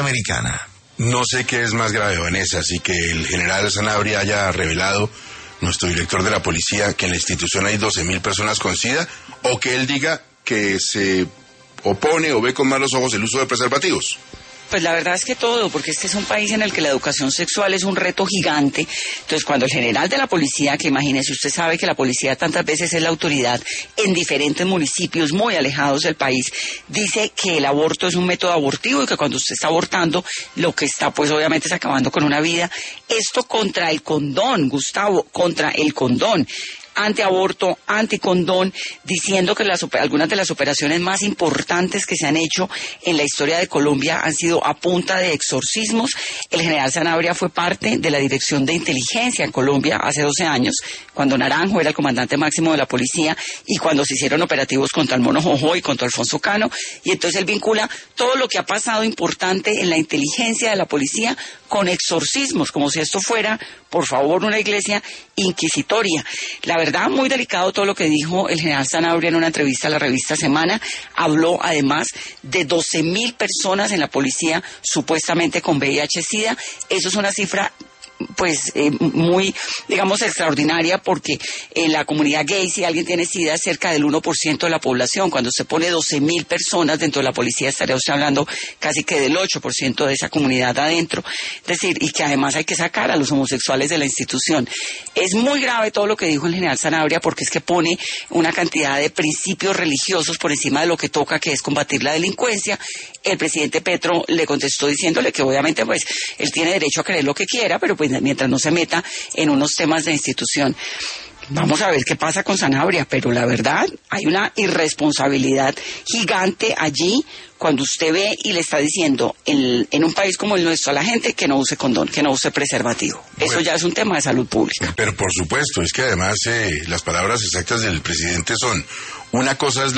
Americana. No sé qué es más grave, Vanessa, así que el general Sanabria haya revelado, nuestro director de la policía, que en la institución hay 12.000 personas con SIDA, o que él diga que se opone o ve con malos ojos el uso de preservativos. Pues la verdad es que todo, porque este es un país en el que la educación sexual es un reto gigante. Entonces, cuando el general de la policía, que imagínese, usted sabe que la policía tantas veces es la autoridad en diferentes municipios muy alejados del país, dice que el aborto es un método abortivo y que cuando usted está abortando, lo que está pues obviamente es acabando con una vida. Esto contra el condón, Gustavo, contra el condón. Antiaborto, anticondón, diciendo que algunas de las operaciones más importantes que se han hecho en la historia de Colombia han sido a punta de exorcismos. El general Sanabria fue parte de la Dirección de Inteligencia en Colombia hace 12 años, cuando Naranjo era el comandante máximo de la policía y cuando se hicieron operativos contra el Mono Jojo y contra Alfonso Cano, y entonces él vincula todo lo que ha pasado importante en la inteligencia de la policía con exorcismos, como si esto fuera, por favor, una iglesia inquisitoria. La verdad, muy delicado todo lo que dijo el general Sanabria en una entrevista a la revista Semana. Habló además de 12.000 personas en la policía supuestamente con VIH-Sida. Eso es una cifra pues muy, digamos, extraordinaria, porque en la comunidad gay, si alguien tiene SIDA, es cerca del 1% de la población. Cuando se pone 12.000 personas dentro de la policía, estaría usted hablando casi que del 8% de esa comunidad adentro. Es decir, y que además hay que sacar a los homosexuales de la institución. Es muy grave todo lo que dijo el general Sanabria, porque es que pone una cantidad de principios religiosos por encima de lo que toca, que es combatir la delincuencia. El presidente Petro le contestó diciéndole que obviamente pues él tiene derecho a creer lo que quiera, pero pues mientras no se meta en unos temas de institución. Vamos a ver qué pasa con Sanabria, pero la verdad hay una irresponsabilidad gigante allí cuando usted ve y le está diciendo en un país como el nuestro a la gente que no use condón, que no use preservativo. Bueno, eso ya es un tema de salud pública. Pero por supuesto, es que además las palabras exactas del presidente son: una cosa es